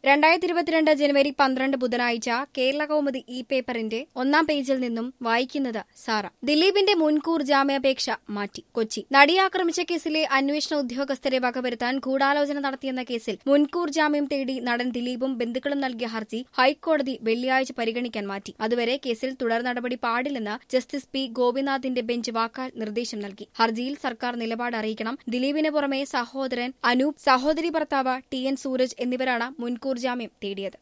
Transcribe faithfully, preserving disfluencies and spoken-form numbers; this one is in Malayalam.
രണ്ടായിരത്തി ഇരുപത്തിരണ്ട് ജനുവരി പന്ത്രണ്ട് ബുധനാഴ്ച കേരള കൗമുദി ഇ പേപ്പറിന്റെ ഒന്നാം പേജിൽ നിന്നും വായിക്കുന്നത് സാറ. ദിലീപിന്റെ മുൻകൂർ ജാമ്യാപേക്ഷ മാറ്റി. കൊച്ചി. നടിയെ ആക്രമിച്ച കേസിലെ അന്വേഷണ ഉദ്യോഗസ്ഥരെ വകവരുത്താൻ ഗൂഢാലോചന നടത്തിയെന്ന കേസിൽ മുൻകൂർ ജാമ്യം തേടി നടൻ ദിലീപും ബന്ധുക്കളും നൽകിയ ഹർജി ഹൈക്കോടതി വെള്ളിയാഴ്ച പരിഗണിക്കാൻ മാറ്റി. അതുവരെ കേസിൽ തുടർ നടപടി പാടില്ലെന്ന് ജസ്റ്റിസ് പി ഗോപിനാഥിന്റെ ബെഞ്ച് വാക്കാൽ നിർദ്ദേശം നൽകി. ഹർജിയിൽ സർക്കാർ നിലപാട് അറിയിക്കണം. ദിലീപിന് പുറമെ സഹോദരൻ അനൂപ്, സഹോദരി ഭർത്താവ് ടി എൻ സൂരജ് എന്നിവരാണ് മുൻകൂർ ജാമ്യം തേടിയത്.